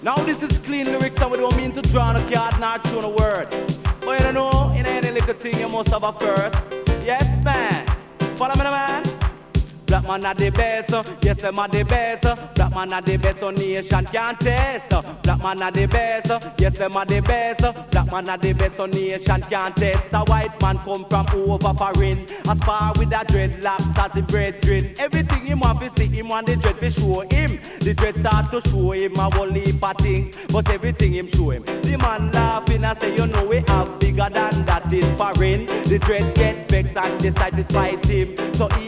Now this is clean lyrics and we don't mean to draw on a card nor tune a word. But you know, in any little thing you must have a first. Yes, man. Follow me, man. Black man are the best, yes, I'm the best. Black man are the best, so nation can't test. Black man are the best, yes, I'm the best. Black man are the best, so nation can't test. A white man come from over foreign, a spar with a dreadlocks as a brethren. Everything him want to see him want the dread to show him. The dread start to show him a whole heap of things, but everything him show him. The man laughing and say, you know we have bigger than that in foreign. The dread get vexed and decide to spite him. So he